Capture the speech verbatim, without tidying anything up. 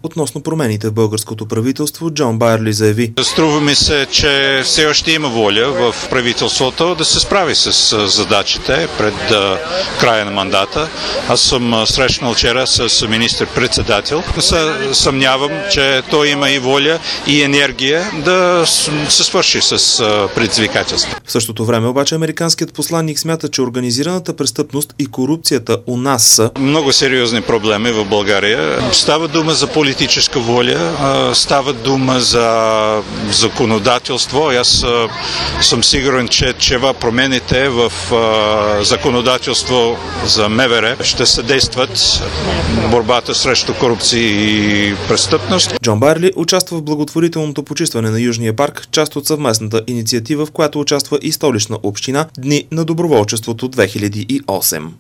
относно промените в българското правителство, Джон Байерли заяви: Струва ми се, че все още има воля в правителството да се справи с задачите пред края на мандата. Аз съм срещнал вчера с министър-председател. Съмнявам, че той има и воля, и енергия да се свърши с предизвикателства. В същото време обаче американският посланник смята, че организираната престъпност и корупцията у нас са много сериозни проблеми в България. Става дума за политическа воля, става дума за законодателство. Аз съм сигурен, че това промените в законодателство за МВР ще съдействат борбата срещу корупция и престъпност. Джон Байерли участва в благотворителното почистване на Южния парк, част от съвместната инициатива, в която участва и Столична община, Дни на доброволчеството две хиляди и осем.